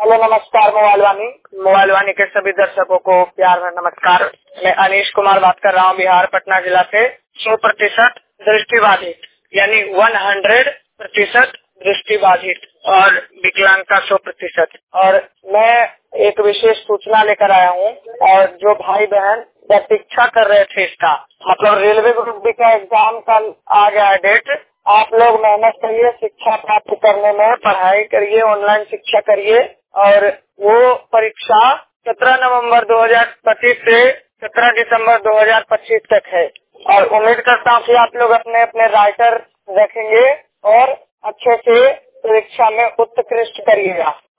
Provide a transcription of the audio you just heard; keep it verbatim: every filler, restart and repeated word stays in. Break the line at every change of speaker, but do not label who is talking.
Hello नमस्कार mobile वाणी mobile वाणी के सभी दर्शकों को प्यार भरा नमस्कार। मैं अनीश कुमार बात कर रहा हूँ बिहार पटना जिला से। सौ प्रतिशत दृष्टिबाधित यानी वन हंड्रेड प्रतिशत दृष्टिबाधित और विकलांग का सौ प्रतिशत। और मैं एक विशेष सूचना लेकर आया हूँ और जो भाई बहन प्रतीक्षा कर रहे थे इसका मतलब रेलवे ग्रुप डी का एग्जाम कल आ गया है डेट। आप लोग मेहनत करिए, शिक्षा प्राप्त करने में पढ़ाई करिए, ऑनलाइन शिक्षा करिए और वो परीक्षा सत्रह नवंबर दो हज़ार पच्चीस से सत्रह दिसंबर दो हज़ार पच्चीस तक है। और उम्मीद करता हूँ कि आप लोग अपने अपने राइटर रखेंगे और अच्छे से परीक्षा में उत्कृष्ट करिएगा।